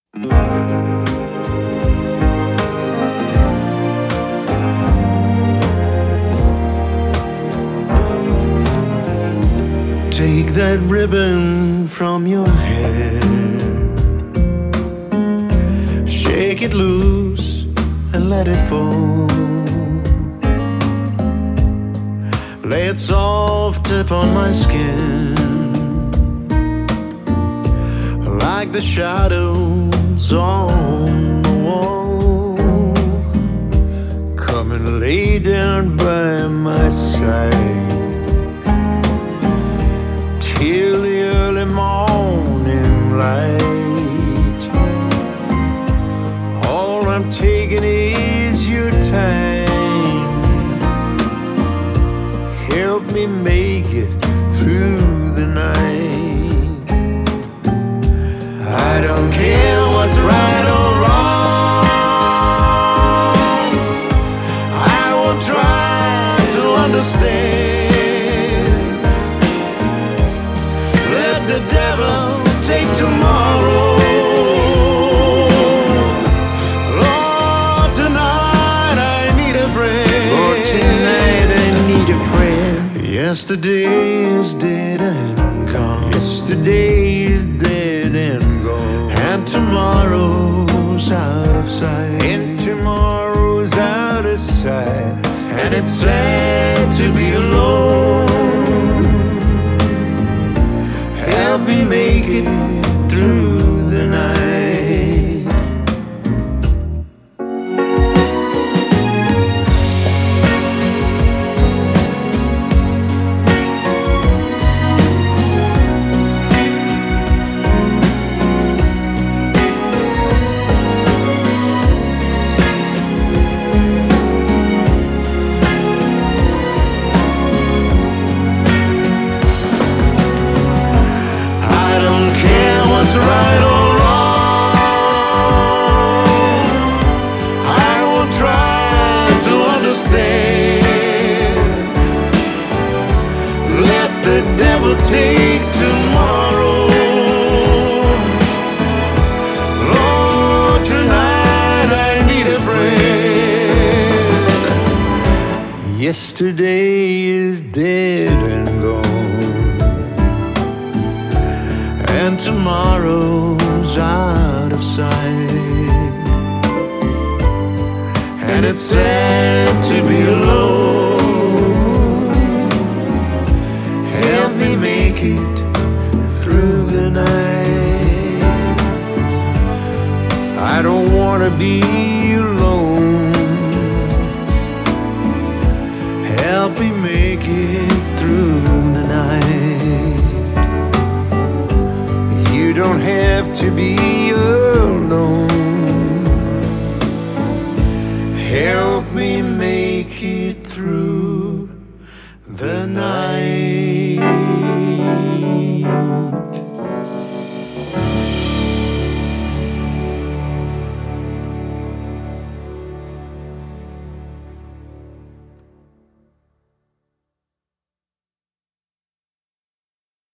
Take that ribbon from your hair, shake it loose and let it fall. Lay it soft upon my skin, like the shadows on the wall. Come and lay down by my side till the early morning light. All I'm taking is your time. Help me make it through the night. I don't care what's right or wrong. I will try to understand. Let the devil take tomorrow. Lord, tonight I need a friend. Lord, tonight I need a friend. Yesterday is dead and gone. Yesterday is dead and gone. And tomorrow's out of sight. And tomorrow's out of sight. And it's sad to be alone. Help me make it through the night. What's right or wrong, I will try to understand. Let the devil take tomorrow. Lord, tonight I need a friend. Yesterday is dead and gone, and tomorrow's out of sight. And it's sad to be alone. Help me make it through the night. I don't want to be alone. Help me make it through the night. You don't have to be alone. Help me make it through the night.